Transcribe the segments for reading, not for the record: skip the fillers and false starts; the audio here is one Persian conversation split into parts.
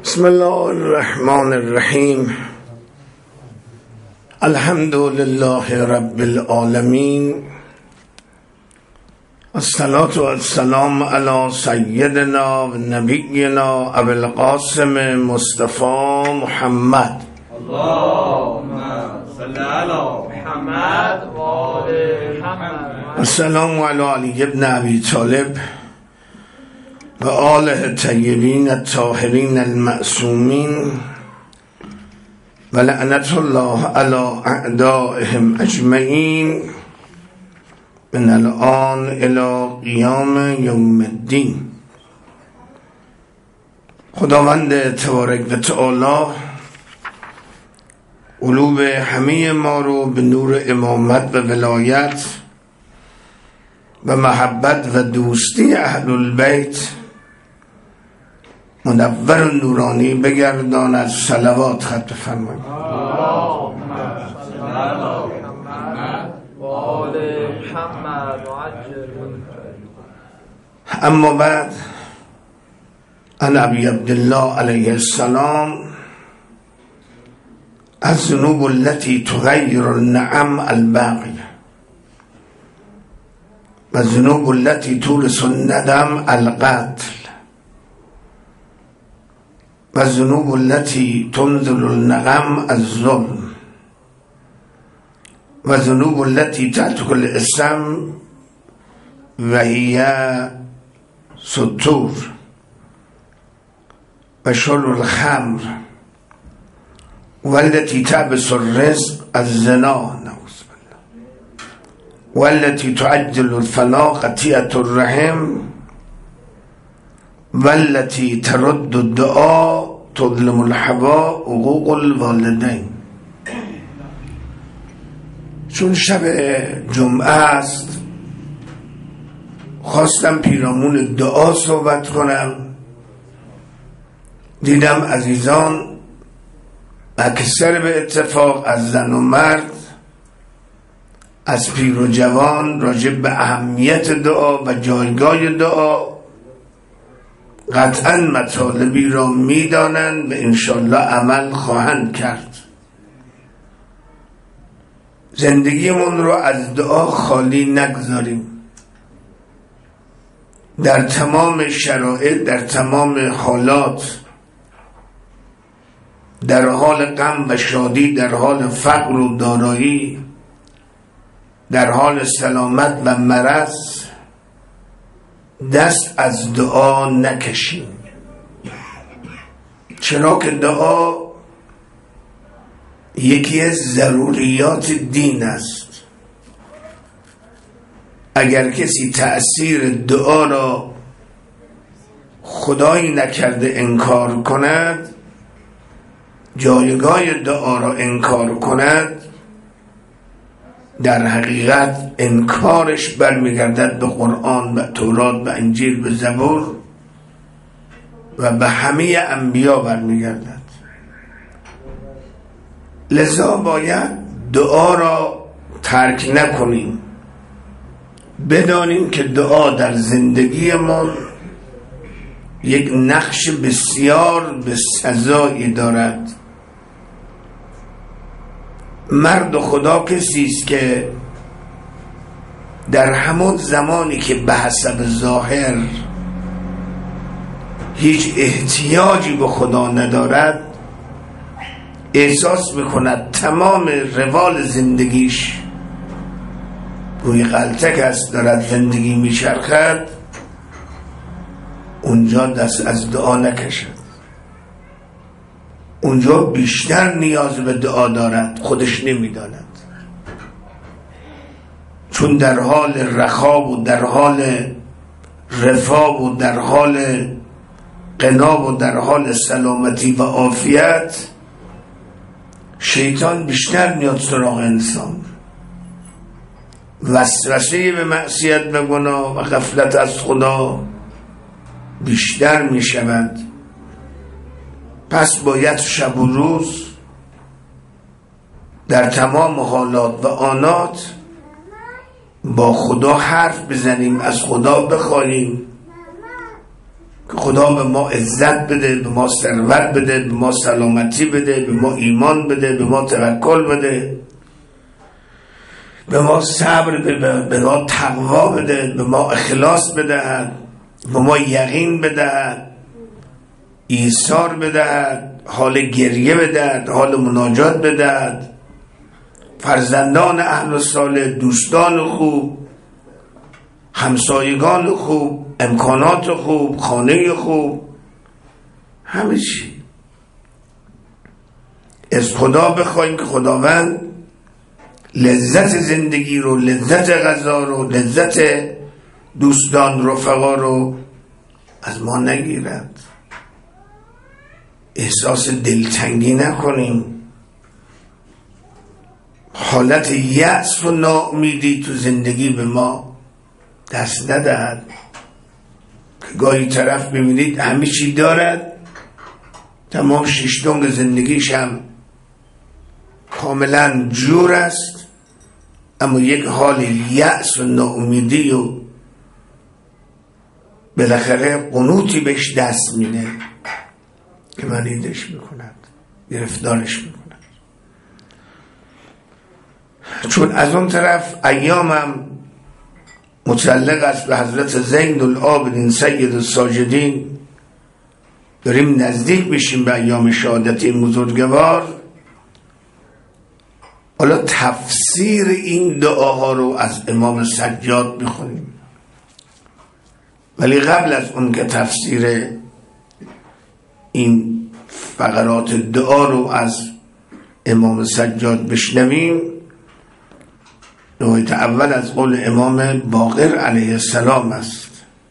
بسم الله الرحمن الرحیم. الحمد لله رب العالمین، الصلاة والسلام علی سیدنا و نبینا ابو القاسم مصطفى محمد. اللهم صل علی محمد و آل محمد. السلام علی علی بن ابی طالب و آله الطیبین الطاهرین المعصومین و لعنت الله علی اعدائهم اجمعین من الان الی قیام یوم الدین. خداوند تبارک و تعالی قلوب همه ما رو به نور امامت و ولایت و محبت و دوستی اهل البیت منور و نورانی بگردان. از صلوات خط فرمایید. اما بعد، عن ابی عبدالله علیه السلام الذنوب التي تغير النعم الباقية والذنوب التي تورث الندم القتل والذنوب التي تنزل النغم الظلم والذنوب التي تترك الاسم وهي ستور وشرب الخمر والتي تحبس الرزق الزنا نعوذ بالله والتي تعجل الفلاح قطيعة الرحم والتي ترد الدعاء تظلم الحباء حقوق الوالدین. چون شب جمعه است خواستم پیرامون دعا صحبت کنم. دیدم عزیزان اکثر به اتفاق از زن و مرد، از پیر و جوان، راجع به اهمیت دعا و جایگاه دعا قطعا مطالبی را میدانند و انشالله عمل خواهند کرد. زندگیمون رو از دعا خالی نگذاریم. در تمام شرایط، در تمام حالات، در حال غم و شادی، در حال فقر و دارایی، در حال سلامت و مرض، دست از دعا نکشیم. چرا که دعا یکی از ضروریات دین است. اگر کسی تأثیر دعا را خدایی نکرده انکار کند، جایگاه دعا را انکار کند، در حقیقت انکارش برمیگردد به قرآن و تورات و انجیل و زبور و به همه انبیا برمیگردد. لذا باید دعا را ترک نکنیم. بدانیم که دعا در زندگی ما یک نقش بسیار بسزایی دارد. مرد خدا کسی است که در همون زمانی که به حسب ظاهر هیچ احتیاجی به خدا ندارد، احساس میکند تمام روال زندگیش روی غلطک است، دارد زندگی میچرخد، اونجا دست از دعا نکشد. اونجا بیشتر نیاز به دعا دارد، خودش نمیداند. چون در حال رخا و در حال رفاه و در حال غنا و در حال سلامتی و عافیت، شیطان بیشتر میاد سراغ انسان. وسوسه به معصیت و گناه و غفلت از خدا بیشتر می شود. پس باید شب و روز در تمام حالات و آنات با خدا حرف بزنیم، از خدا بخواهیم که خدا به ما عزت بده، به ما ثروت بده، به ما سلامتی بده، به ما ایمان بده، به ما توکل بده، به ما صبر بده، به ما تقوا بده، به ما اخلاص بدهد، به ما یقین بدهد، ایثار بدهد، حال گریه بدهد، حال مناجات بدهد، فرزندان اهل صالح، دوستان خوب، همسایگان خوب، امکانات خوب، خانه خوب، همه چی. از خدا بخوایم که خداوند لذت زندگی رو، لذت غذا رو، لذت دوستان رفقا رو از ما نگیرد. احساس دلتنگی نکنیم، حالت یأس و ناامیدی تو زندگی به ما دست ندهد. گاهی طرف ببینید همه چی دارد، تمام شیشتونگ زندگیش هم کاملا جور است، اما یک حال یأس و ناامیدی و بالاخره قنوطی بهش دست میده که مریضش میکند، گرفتارش میکند. چون از اون طرف ایامم متعلق است به حضرت زین العابدین سید الساجدین، داریم نزدیک بشیم به ایام شهادت این بزرگوار. حالا تفسیر این دعاها رو از امام سجاد میخونیم، ولی قبل از اون که تفسیر این فقرات دعا رو از امام سجاد بشنویم، روایت اول از قول امام باقر علیه السلام است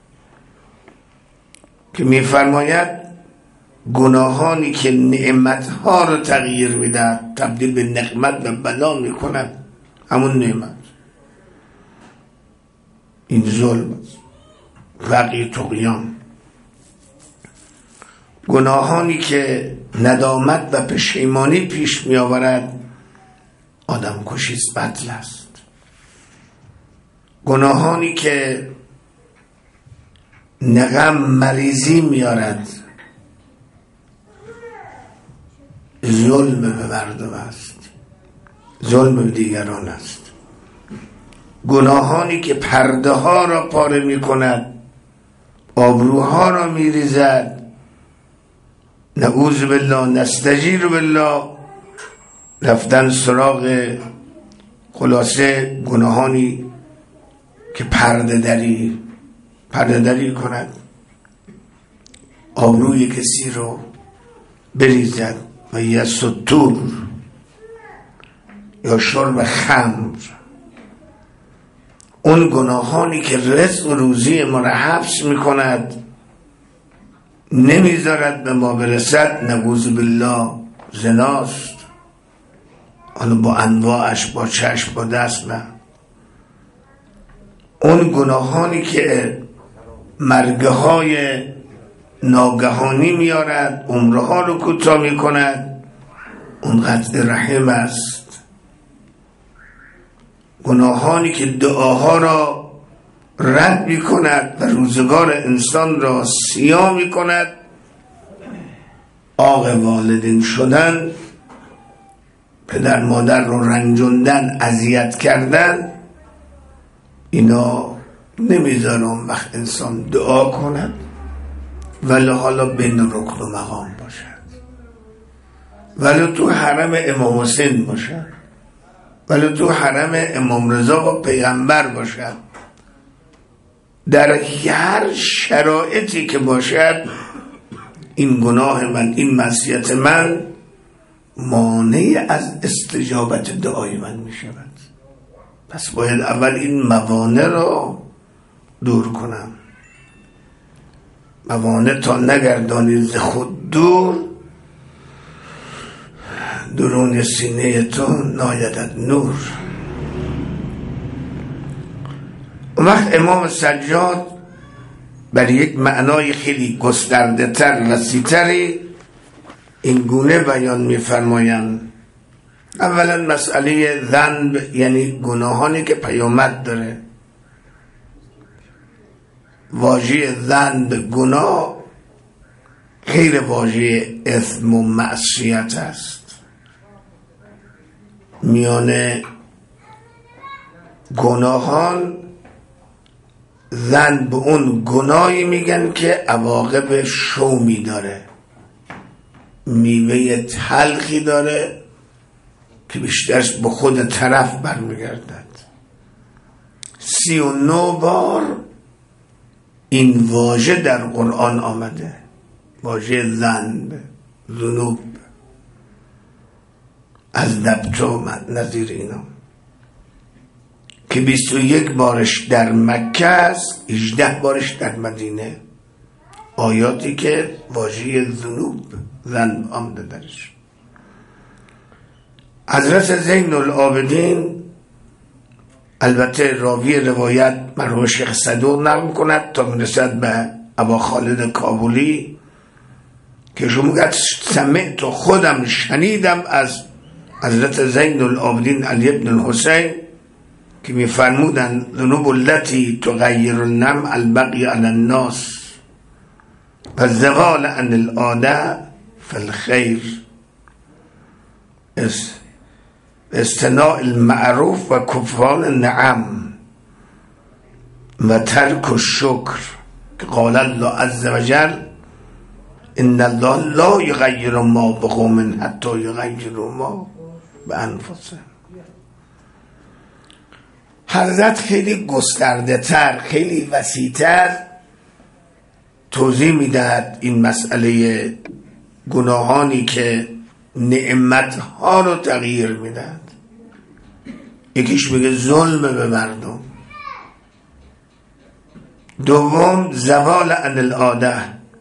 که میفرماید گناهانی که نعمتها رو تغییر میدهد، تبدیل به نقمت و بلا میکند، همون نعمت، این ظلم است، بقی طغیان. گناهانی که ندامت و پشیمانی پیش می آورد، آدم کشی بطل است. گناهانی که نغم مریضی میارد، ظلم به مردم است، ظلم به دیگران است. گناهانی که پرده ها را پاره می کند، آبروها را می ریزد، نعوذ بالله، نستجیر بالله، رفتن سراغ خلاصه گناهانی که پرده دری کند، آبروی کسی رو بریزد، و یا ستور یا شرب خمر. اون گناهانی که رزق و روزی ما را حبس میکند، نمیذارد به ما برسد، نعوذ بالله زناست، حالا با انواعش، با چشم، با دست. نه، اون گناهانی که مرگهای ناگهانی میارد، عمرها رو کوتاه میکند، اون قطع رحم است. گناهانی که دعاها را رد میکند و روزگار انسان را سیاه میکند، عاق والدین شدن، پدر مادر رو رنجوندن، اذیت کردن، اینا نمیذاره اون وقت انسان دعا کند، ولی حالا بین رکن و مقام باشد، ولی تو حرم امام حسین باشد، ولی تو حرم امام رضا و پیغمبر باشد، در هر شرایطی که باشد، این گناه من، این معصیت من مانع از استجابت دعای من می شود. پس باید اول این موانع را دور کنم. موانع تا نگردانی ز خود دور، درون سینه تو نایدد نور. اون وقت امام سجاد بر یک معنای خیلی گسترده تر، وسیع‌تری این گونه بیان می‌فرمایند. اولا مسئله ذنب، یعنی گناهانی که پیامد داره. واژه ذنب، گناه، غیر واژه اثم و معصیت است. میان گناهان زن به اون گناهی میگن که عواقب شومی داره، میوه تلخی داره که بیشترش به خود طرف برمیگردد. 39 بار این واژه در قرآن آمده، واژه ذنب، ذنوب، از ضبط و نظیر اینا، که 21 بارش در مکه است، 18 بارش در مدینه، آیاتی که واژه ذنوب، ذنب آمده درش. حضرت زین العابدین، البته راوی روایت مرحوم شیخ صدوق نقل کند تا میرسد به ابا خالد کابلی که شما میگه سمعت، خودم شنیدم از حضرت زین العابدین علی ابن الحسین که میفرمودن ذنوب التي تغیر النم البقی علی الناس و زوال عن العاده فالخیر، استناء المعروف و کفران النعم و ترک الشکر، که قال الله عز وجل ان الله لا یغیر ما بقوم حتی یغیروا ما بانفسهم. حضرت خیلی گسترده تر، خیلی وسیع تر توضیح میدهد این مسئله گناهانی که نعمتها رو تغییر میدهد. یکیش میگه ظلم به مردم، دوم زوال عن العاده،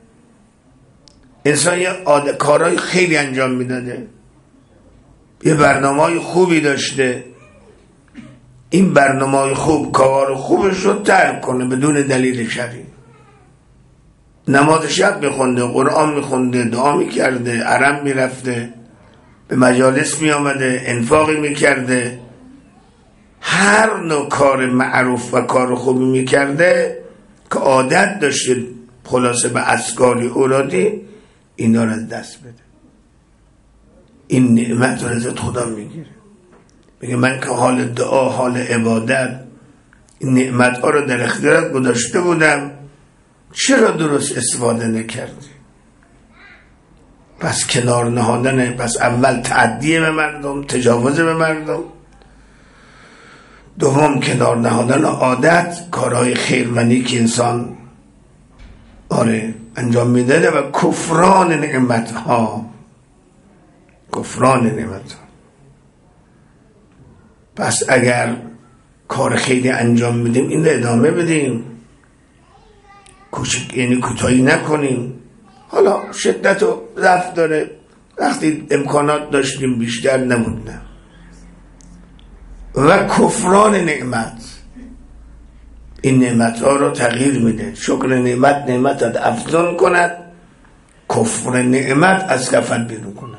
انسان یه کارهای خیلی انجام میداده، یه برنامه‌های خوبی داشته، این برنامه‌های خوب کار خوبش رو ترک کنه بدون دلیل شرعی. نماز شب میخونده، قرآن میخونده، دعا میکرده، حرم میرفته، به مجالس میامده، انفاقی میکرده، هر نوع کار معروف و کار خوبی میکرده که عادت داشته خلاصه به اذکاری اورادی، اینا رو از دست بده. این نعمت رو ازت خدا میگیره، میگه من که حال دعا، حال عبادت، این نعمت ها رو در اختیارت گذاشته بودم، چرا درست استفاده نکردی؟ پس کنار نهادن، پس اول تعدیه به مردم، تجاوز به مردم، دوم کنار نهادن عادت، کارهای خیرمندی که انسان انجام میده و کفران نعمت ها، کفران نعمت ها. پس اگر کار خیلی انجام میدیم این رو ادامه بدیم، یعنی کوتاهی نکنیم. حالا شدت و ضعف داره، وقتی امکانات داشتیم بیشتر نمود، نه. و کفران نعمت، این نعمت ها رو تغییر میده. شکر نعمت افزون کند، کفر نعمت از کفت بیرون کند.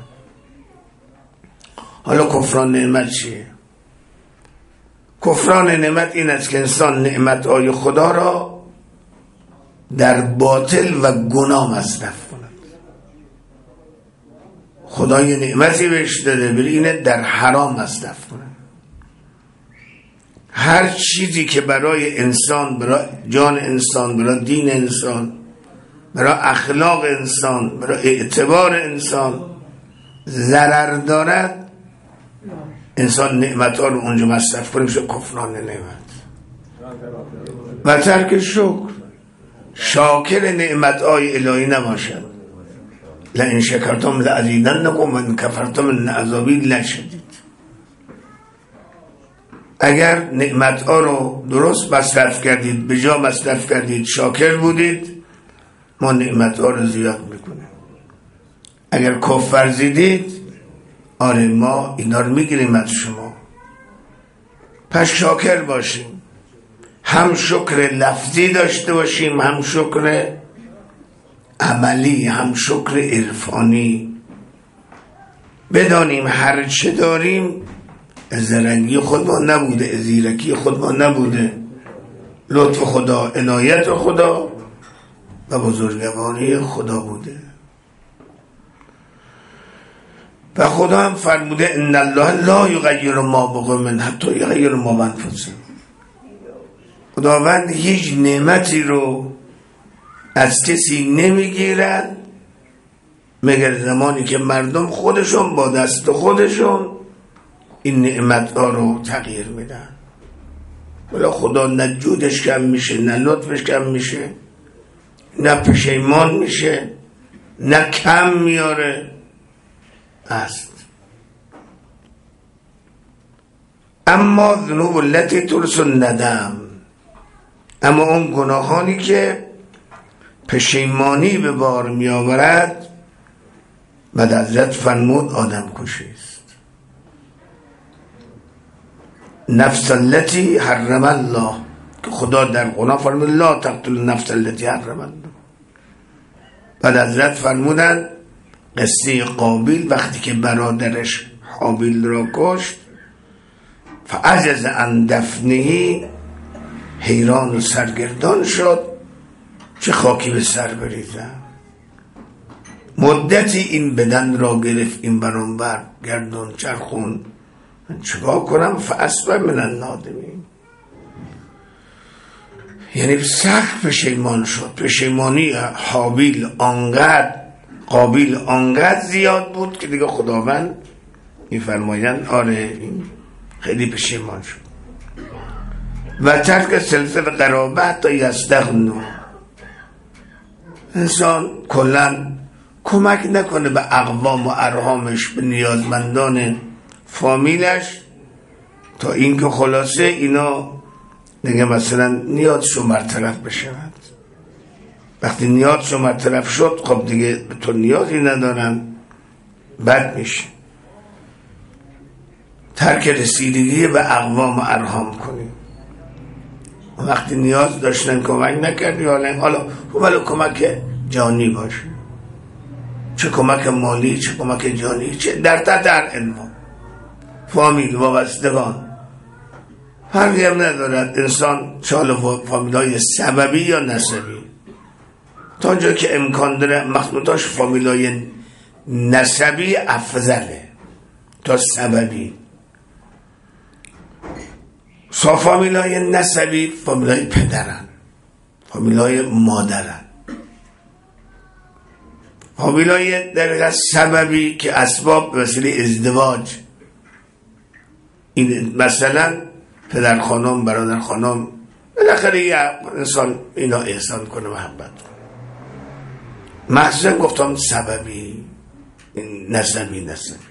حالا کفران نعمت چیه؟ کفران نعمت این است که انسان نعمت های خدا را در باطل و گناه مصرف کند. خدا یه نعمتی بهش داده، ولی اینه در حرام مصرف کند. هر چیزی که برای انسان، برای جان انسان، برای دین انسان، برای اخلاق انسان، برای اعتبار انسان ضرر دارد، انسان نعمت ها رو اونجا مصرف کنه، میشه کفران نعمت. و ترک شکر، شاکر نعمت های الهی نباشد. لئن شکرتم لازیدنکم و ان کفرتم ان عذابی لشدید. اگر نعمت ها رو درست مصرف کردید، به جا مصرف کردید، شاکر بودید، ما نعمت ها رو زیاد میکنیم. اگر کفر ورزیدید، ما اینا رو میگیریم از شما. پس شاکر باشیم، هم شکر لفظی داشته باشیم، هم شکر عملی، هم شکر عرفانی. بدانیم هر چه داریم زرنگی خود ما نبوده، زیرکی خود ما نبوده، لطف خدا، عنایت خدا و بزرگواری خدا بوده. و خدا هم فرموده ان الله لا یغیر ما بقوم حتی یغیر ما بانفسهم. خداوند هیچ نعمتی رو از کسی نمیگیرد مگر زمانی که مردم خودشون با دست خودشون این نعمت ها رو تغییر میدن. ولی خدا نه جودش کم میشه، نه لطفش کم میشه، نه پشیمان میشه، نه کم میاره. است اما ذنوب التي تورث الندم، اما اون گناهانی که پشیمانی به بار می آورد بعد حضرت فرمود آدم کشی است. نفس التي حرم الله، که خدا در قرآن فرمود لا تقتل النفس التي حرم الله. بعد حضرت فرمودند قصه قابیل وقتی که برادرش حابیل را کشت فعجز عن دفنه، حیران و سرگردان شد چه خاکی به سر بریزم. مدتی این بدن را گرفت این برون بر گردون چرخون، من چگاه کنم؟ فاصبح من النادمین. یعنی سخت پشیمان شد. پشیمانی قابیل آنقدر زیاد بود که دیگه خداوند میفرمایند آره این خیلی پشیمان شد. و ترک سلسله قرابت تا یستغنوا، انسان کلا کمک نکنه به اقوام و ارحامش، به نیازمندان فامیلش، تا اینکه خلاصه اینا دیگه مثلا نیازشو برطرف بشود. وقتی نیازشو برطرف شد خب دیگه به تو نیازی ندارن، بد میشه. ترک رسیدگی به اقوام و ارحام کنی. وقتی نیاز داشتن کمک نکردی، حالا کمک جانی باشه، چه کمک مالی چه کمک جانی، چه در علم فامیل وابستگان فرقی هم ندارد. انسان چاله فامیلای سببی یا نسبی، تا جایی که امکان داره مخصوصاش فامیلای نسبی افضله تا سببی. فامیلای نسبی فامیلای پدرن، فامیلای مادرن. فامیلای در سببی که اسباب وسیله ازدواج، این مثلا پدر خانم برادر خانم، بالاخره یه انسان اینا احسان کنه محبت کنه. مخصوصا گفتم سببی نسبی.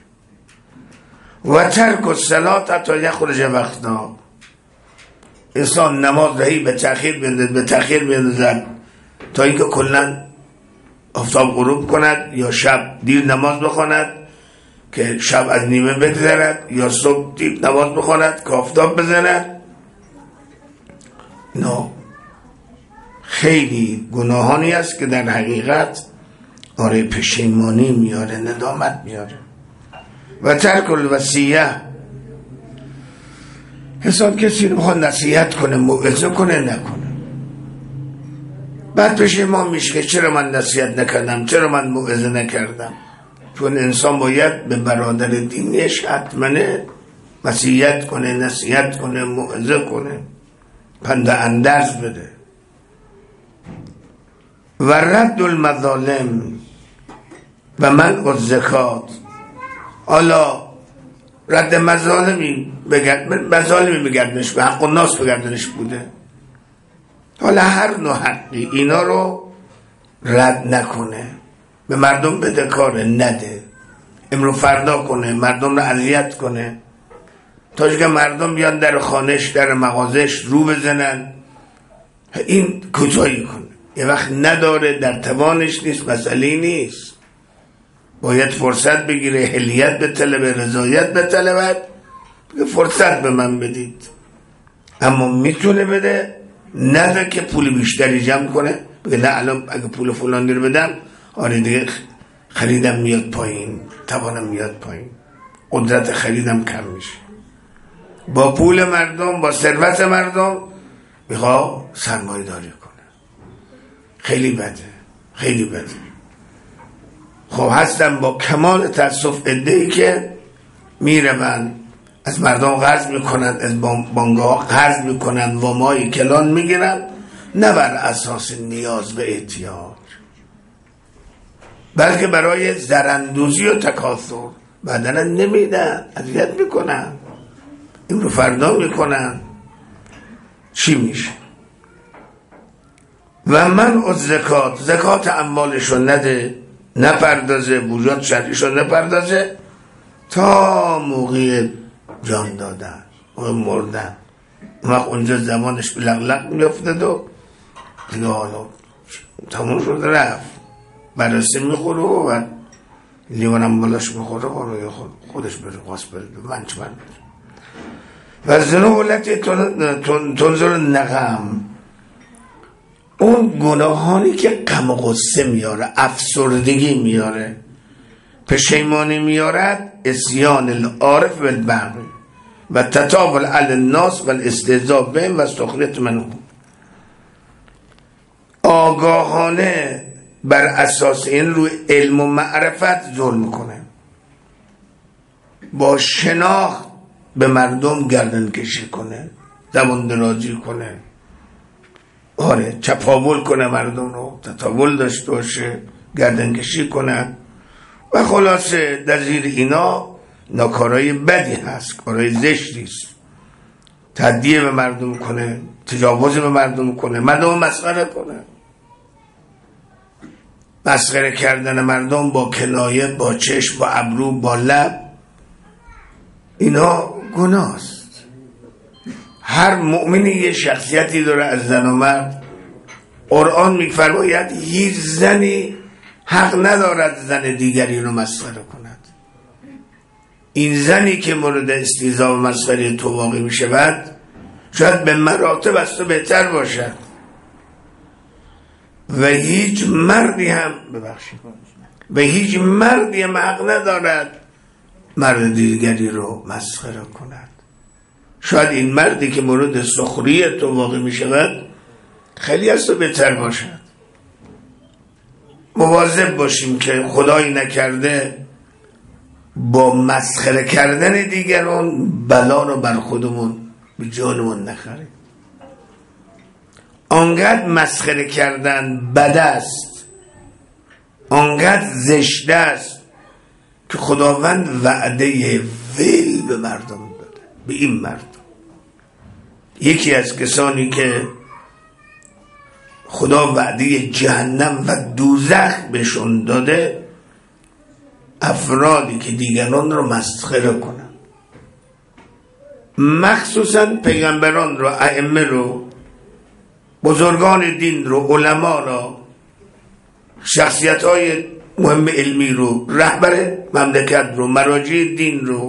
و ترک الصلاة تا یخرج وقتا، انسان نماز رهی به تأخیر بیندازد تا اینکه کلا آفتاب غروب کند، یا شب دیر نماز بخواند که شب از نیمه بگذرد، یا صبح دیر نماز بخواند که آفتاب بزند. نه، خیلی گناهانی است که در حقیقت آره پشیمانی میاره، ندامت میاره. و ترک الوصیه، حساب کسی رو بخواد نصیحت کنه موعظه کنه نکنه، بعد پشیمان میشه که چرا من نصیحت نکردم، چرا من موعظه نکردم. چون انسان باید به برادر دینیش حتما نصیحت کنه موعظه کنه، پند اندرز بده. و رد المظالم و منع الزکات، حالا رد مظالمی بگردنش به حق الناس بگردنش بوده، حالا هر نوع حقی اینا رو رد نکنه، به مردم بده کاره نده، امرو فردا کنه، مردم رو اذیت کنه تا که مردم بیان در خانهش در مغازش رو بزنن، این کوتاهی کنه. یه وقت نداره، در توانش نیست، مسئله نیست، باید فرصت بگیره، اهلیت به طلبه، رضایت به طلبت، فرصت به من بدید. اما میتونه بده، نده که پول بیشتری جمع کنه، بگه نه الان اگه پول فلان رو بدم آره دیگه خریدم میاد پایین، توانم میاد پایین، قدرت خریدم کم میشه. با پول مردم، با ثروت مردم میخواه سرمایه داری کنه. خیلی بده. خب هستن با کمال تأسف عده‌ای که میرون از مردم قرض میکنن، از بانک‌ها قرض میکنن، وامای کلان میگیرن، نه بر اساس نیاز و احتیاج، بلکه برای زراندوزی و تکاثر. بعدن نمیدن، اذیت میکنن، این رو فردا میکنن. چی میشه؟ و منع الزکات، زکات اموالشو نده، نپردازه، وجود شرعیشو نپردازه تا موقع جان دادن و مردن. وقت اونجا زمانش به لغلق میافتد و دیگه حالا تمام شد رفت، بررسی میخوره و لیوانم بالاش میخوره و خودش بره قاس بره من چه من بره. و زنو التي تنزل نقم، اون گناهانی که غم و غصه میاره، افسردگی میاره، پشیمانی میارد، اسیان العارف بالبغی و تطاول علی الناس و الاستهزاء بهم و سخریت منهم. آگاهانه بر اساس این روی علم و معرفت ظلم کنه، با شناخت به مردم گردن کشی کنه، زبان درازی کنه، آره چپاول کنه، مردم رو تطاول داشته باشه، گردن کشی کنه و خلاصه در زیر اینا ناکارای بدی هست، کارای زشتی است. تهدیه به مردم کنه، تجاوز به مردم کنه، مردم مسخره کنه. مسخره کردن مردم با کنایه، با چشم، با ابرو، با لب، اینا گناه است. هر مؤمنی یه شخصیتی داره از زن و مرد. قرآن می‌فرماید هیچ زنی حق ندارد زن دیگری رو مسخره کند. این زنی که مورد استهزاء و مسخره تو واقع می‌شود شاید به مراتب از تو بهتر باشد و هیچ مردی هم حق ندارد مرد دیگری رو مسخره کند. شاید این مردی که مورد سخریه تو واقع می شود خیلی از تو بهتر باشد. مواظب باشیم که خدایی نکرده با مسخره کردن دیگران بلا رو بر خودمون به جانمون نخریم. آنقدر مسخره کردن بد است، آنقدر زشت است که خداوند وعده ویل به مردم داده، به این مردم. یکی از کسانی که خدا وعده جهنم و دوزخ بهشون داده، افرادی که دیگران رو مسخره کنن، مخصوصا پیغمبران رو، ائمه رو، بزرگان دین رو، علما رو، شخصیت‌های مهم علمی رو، رهبر مملکت رو، مراجع دین رو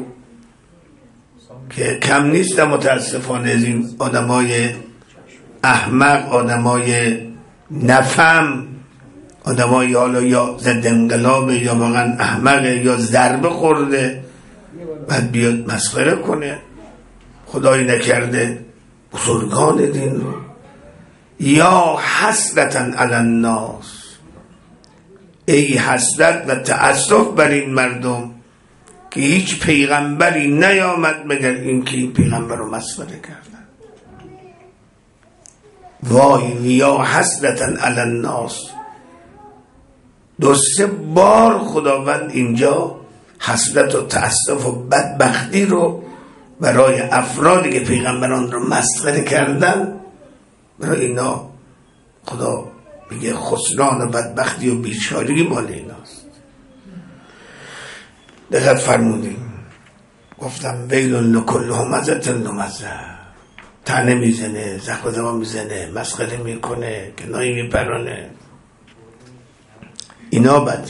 که کم نیست متاسفانه از این آدمای احمق، آدمای نفهم، آدمای حالا یا ضد انقلاب یا واقعا احمقه یا ضربه خورده بعد بیاد مسخره کنه. خدایی نکرده بزرگان دین رو. یا حسرتاً علی الناس، ای حسرت و تأسف بر این مردم که هیچ پیغمبری نیامد مگر این که این پیغمبر رو مسخره کردن. وای، یا حسرتاً علی الناس، 2-3 بار خداوند اینجا حسرت و تأسف و بدبختی رو برای افرادی که پیغمبران رو مسخره کردن، برای اینا خدا میگه خسران و بدبختی و بیچارگی مال ایناست. دقت فرمودیم، گفتم ویل لکل همزة لمزة، طعنه میزنه، زخم زبان میزنه، مسخره میکنه، کنایه میپرانه، اینا بد.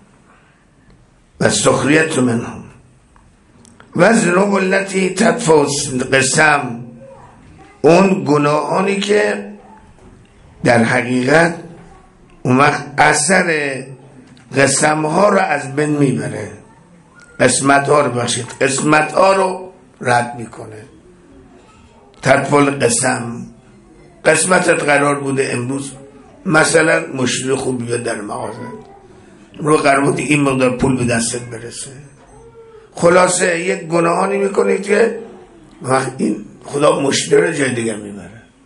و سخریت منهم و ذنوب التي تدفع قسم، اون گناهانی که در حقیقت اون وقت اثر قسم ها رو از بین میبره، قسمت ها رو قسمت ها رو رد میکنه. تدفع قسم، قسمتت قرار بوده امروز مثلا مشتری خوب بیاد در مغازه رو قرار بود این مقدار پول به دستت برسه. خلاصه یک گناهانی میکنید که وقت این خدا مشتری جای دیگه میبره.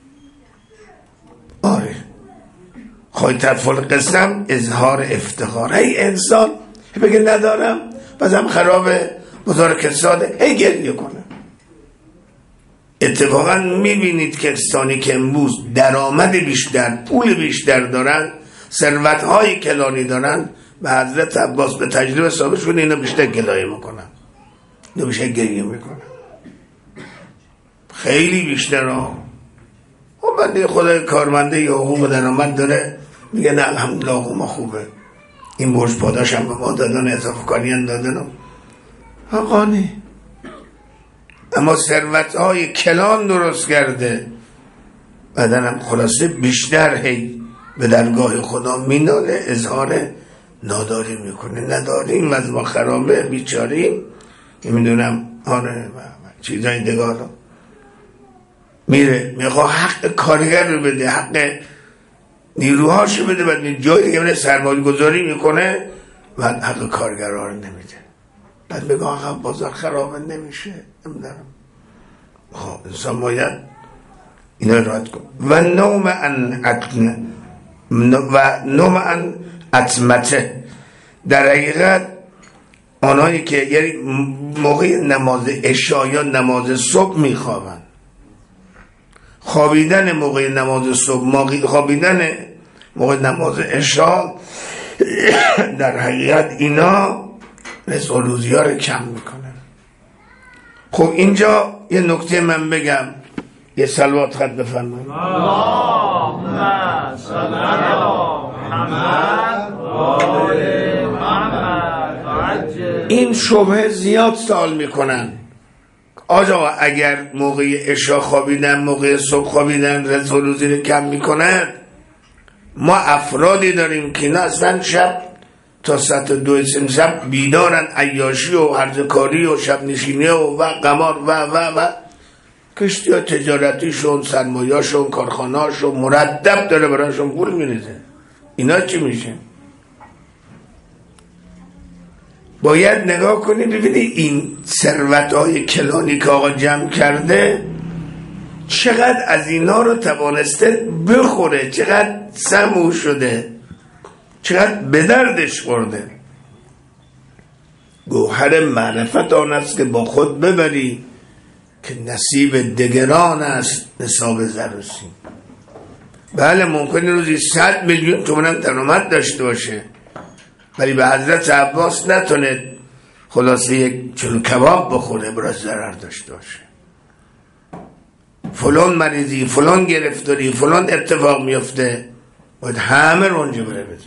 آره خواهی تطفال قسم اظهار افتخار. هی انسان بگه ندارم بازم خرابه بزار کساده هی گریه کنه. اتفاقا میبینید که کسانی که امروز درآمد بیشتر پول بیشتر دارن ثروت‌های کلانی دارن به حضرت عباس به تجربه ثابت شده اینا بیشتر گلایه میکنن اینا بیشتر گریه میکنن خیلی بیشتر ها. و بنده خدای کارمنده یا حقوق درآمد داره میگه نه الحمدلله حقوق خوبه این برج پاداش هم به ما دادن اضافه کاری هم دادن حقانی. اما ثروت‌های کلان درست کرده بعدن خلاصه بیشتر هی به درگاه خدا میناله اظهار ناداری میکنه. نداریم از ما خرابه بیچاریم میدونم آره چیزای دگالا میره میخواه حق کارگر رو بده حق نیروهاشو بده بعد جایی دیگه میره سرمایه گذاری میکنه بعد حق کارگرها رو نمیده بعد بگه آقا بازار خرابه نمیشه نمیدارم. خب انسان باید اینا رعایت کن. و نوم ان اتمته در حقیقت آنهایی که یعنی موقع نماز عشا یا نماز صبح میخوابن خوابیدن موقع نماز صبح خوابیدن موقع نماز عشا در حقیقت اینا رزق و روزی ها رو کم میکنن. خب اینجا یه نکته من بگم یه صلوات خط بفرمایید. اللهم صل علی محمد و آل محمد. این شبهه زیاد سوال میکنن آجا اگر موقع عشا خوابیدن موقع صبح خوابیدن رزق و روزی رو کم میکنن ما افرادی داریم که نه اصلا شب تا ساعت 2 شب بیدارن عیاشی و هرزکاری و شب نشینی و قمار و کشتی ها تجارتیشون سرمایه‌شون کارخانه‌شون مرتب داره برایشون پول میریزه. اینا چی میشه؟ باید نگاه کنید ببینید این ثروت‌های کلانی که آقا جمع کرده چقدر از اینا رو توانسته بخوره چقدر سمو شده چقدر به دردش خورده. گوهر معرفت آن است که با خود ببری که نصیب دگران است نصاب زر و سیم. بله ممکنه روزی 100 میلیون تومان درآمد داشته باشه ولی به حضرت عباس نتونه خلاصه یک چلو کباب بخوره برای ضرر داشته باشه. فلان مریضی فلان گرفتاری فلان اتفاق میفته باید همه رنجه بره بده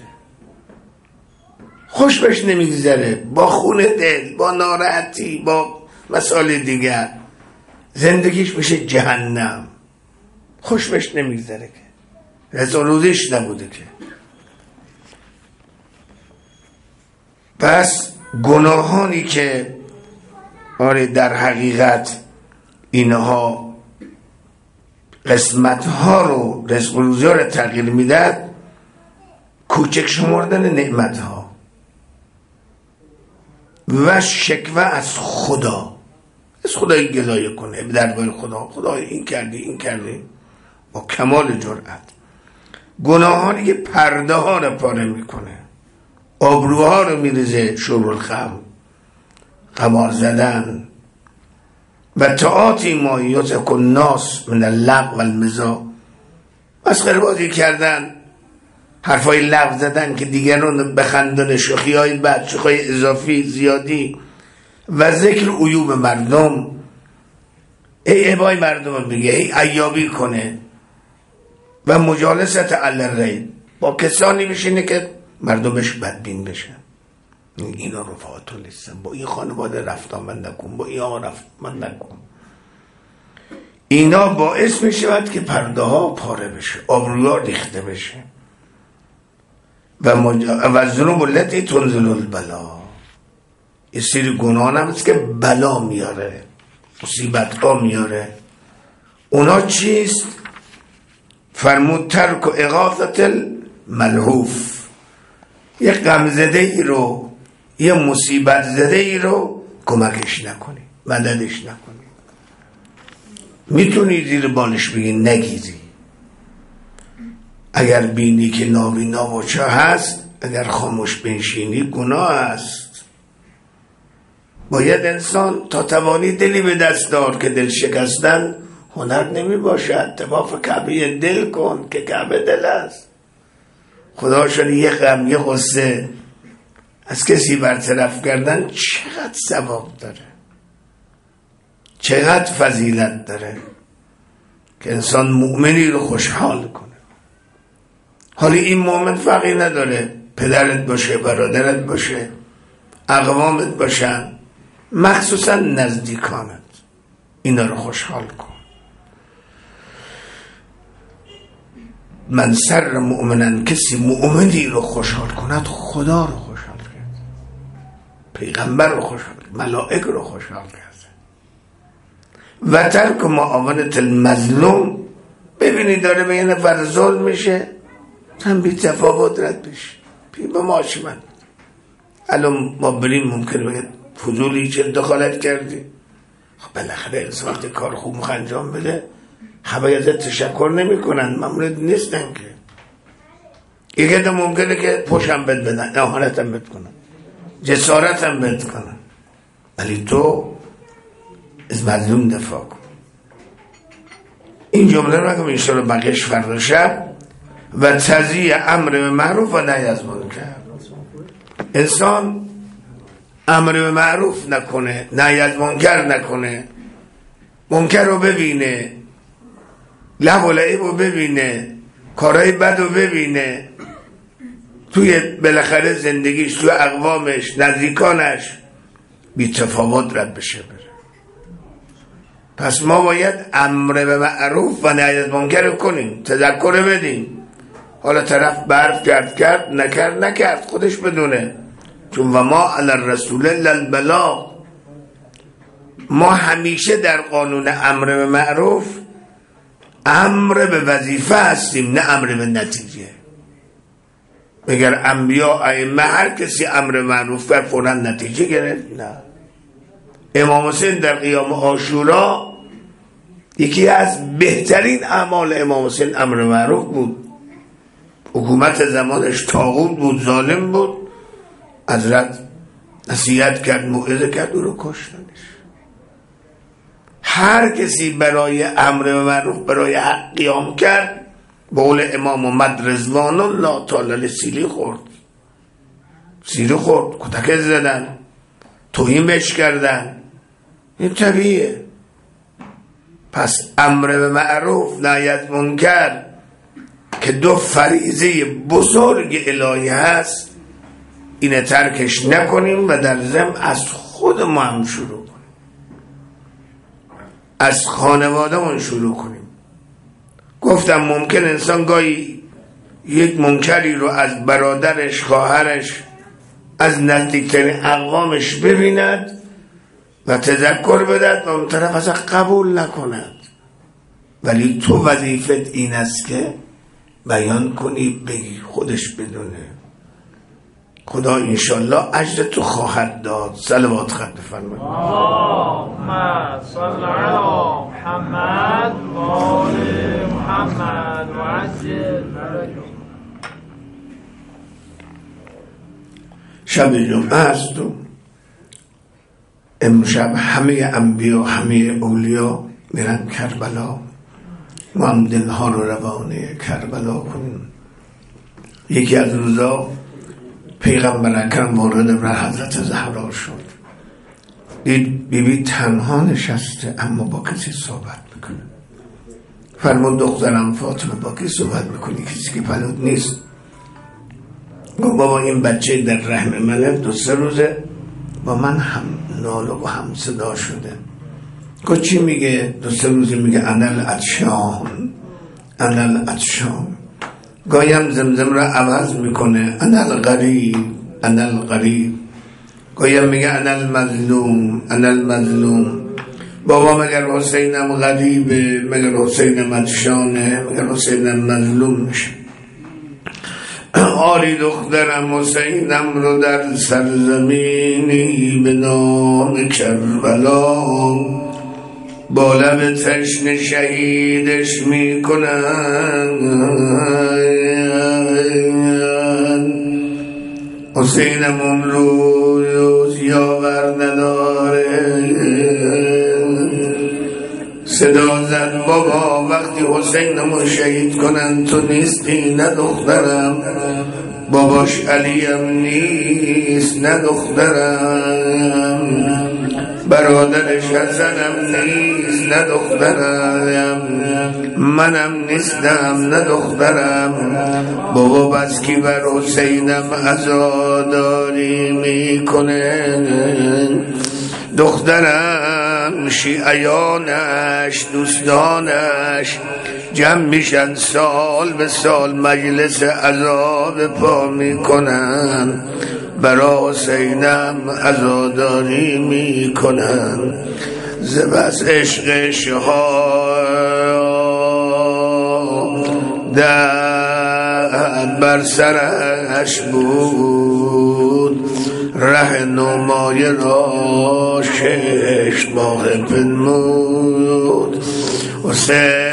خوش بهش نمیگذره با خون دل با ناراحتی با مسائل دیگر زندگیش میشه جهنم خوش بهش نمیگذره که رزق و روزیش نبوده که. پس گناهانی که آره در حقیقت اینها قسمتها رو رزق و روزی ها رو تغییر میدن کوچک شمردن نعمتها و شکوه از خدا از خدای گلایه کنه به درگاه خدا این کردی با کمال جرأت. گناهانی که پرده ها رو پاره میکنه آبروها رو میریزه شرب الخمر قمار زدن و تعاطی ما یزک الناس من اللغو و المزاح مسخره بازی کردن حرفای لغو زدن که دیگران بخندن شوخی‌های بد شوخی‌های اضافی زیادی و ذکر عیوب مردم ای عیبای مردم میگه ای عیابی کنه و مجالست علی الرید با کسانی بشینه که مردمش بدبین بشن اینا رفاقتو نیستن با این خانواده رفت آمد نکن با این آقا رفت آمد نکن. اینا باعث میشود که پرده ها پاره بشه آبروها ریخته بشه و ذنوب التي تنزل البلا یه سری گناه هم هست که بلا میاره مصیبت ها میاره. اونا چیست؟ فرمود ترک و اغاثت الملهوف یه غمزده ای رو، یه مصیبت زده ای رو کمکش نکنی، مددش نکنی. میتونی زیر بالش بگی نگیری. اگر بینی که نابینا و چه هست، اگر خاموش بنشینی گناه است. باید انسان تا توانی دلی به دست دار که دل شکستن هنر نمی باشد. طواف کعبه دل کن که کعبه دل است. خدا شد یه غم، یه غصه از کسی برطرف کردن چقدر ثواب داره، چقدر فضیلت داره که انسان مؤمنی رو خوشحال کنه. حالی این مؤمن فرقی نداره پدرت باشه، برادرت باشه، اقوامت باشن، مخصوصا نزدیکانت، اینا رو خوشحال کن. من سر مؤمنن، کسی مؤمنی رو خوشحال کند خدا رو خوشحال کرد، پیغمبر رو خوشحال کرد، ملائک رو خوشحال کرد. و ترک معاونت المظلوم، ببینی داره به یه نفر ظلم میشه، هم بی تفاوت رد بشه، بی به ماش من. الان ما بریم ممکنه بگه فضولی چه دخالت کردی. خب بالاخره انسان وقتی کار خوب مخ انجام بده همه ازت تشکر نمی کنن، ممنون نیستن که. یکی ده ممکنه که پشم بد بدن، اهانتم بد کنن، جسارتم بد کنن، ولی تو از مظلوم دفاع کن. این جمله رو اگه انشاءالله بقیش فردا شب و تضییع امر به معروف و نهی از منکر. انسان امر به معروف نکنه، نهی از منکر نکنه، منکر رو ببینه، لب و لعب رو ببینه، کارهای بد رو ببینه، توی بالاخره زندگیش، توی اقوامش، نزدیکانش بی تفاوت رد بشه بره. پس ما باید امر به معروف و نهی از منکر کنیم، تذکر بدیم. حالا طرف برف کرد نکرد خودش بدونه، چون و ما علی الرسول الا البلاغ. ما همیشه در قانون امر به معروف امر به وظیفه هستیم، نه امر به نتیجه. مگر انبیا ائمه هر کسی امر معروف کرد فوراً نتیجه گرفت؟ نه. امام حسین در قیام عاشورا یکی از بهترین اعمال امام حسین امر معروف بود. حکومت زمانش طاغوت بود، ظالم بود، حضرت نصیحت کرد، موعظه کرد، او رو کشتنش. هر کسی برای امر به معروف، برای حق قیام کرد، به قول امام محمد رضوان الله تعالی سیلی خورد، کتک زدن، توهینش کردن. این طبیعیه. پس امر به معروف نهی از منکر که دو فریضه بزرگ الهی هست، اینه ترکش نکنیم و در ضمن از خود ما هم شروع کنیم، از خانواده من شروع کنیم. گفتم ممکن انسان گاهی یک منکری رو از برادرش، خواهرش، از نزدیکترین اقوامش ببیند و تذکر بدهد و اون طرف اصلا قبول نکند، ولی تو وظیفت این است که بیان کنی، بگی، خودش بدونه. خدا انشالله اجر تو خواهد داد. صلوات خط بفرمایید. اللهم صل علی محمد و آل محمد و عجل فرجهم. شب جمعه است و امشب همه انبیا، همه اولیا میرن کربلا. ما هم دلها رو روانه کربلا کنیم. یکی از روزا پیغمبر اکرم وارد بر حضرت زهرا شد، دید بیبی تنها نشسته اما با کسی صحبت میکنه. فرمود دخترم فاطمه با کی صحبت میکنی؟ کسی که پلود نیست. گفت بابا این بچه در رحم منه 2-3 روزه با من هم ناله و هم صدا شده. گفت چی میگه؟ 2-3 روزه میگه انل عطشان. گایم زمزم را عوض میکنه، انل غریب. گایم میگه انل مظلوم. بابا مگر حسینم غریبه، مگر حسینم عطشانه، مگر حسینم مظلوم میشه. آری دخترم حسینم رو در سرزمینی به نام کربلا با لب تشنه شهیدش میکنن. حسینم اون روز یاور نداره، صدا زد بابا وقتی حسینمو شهید کنن تو نیستی نه دخترم، باباش علیم نیست نه دخترم، برادرش حسنم نیست نه دخترم، منم نیستم نه دخترم. بابا بس کی بر حسینم عزاداری میکنه، دخترم شیعیانش دوستانش جمع میشن سال به سال مجلس عزا پا میکنن، برا حسینم عزاداری میکنن. زبس عشق شهادت بر سرش بود، ره نمای را 6 ماه بنمود. حسین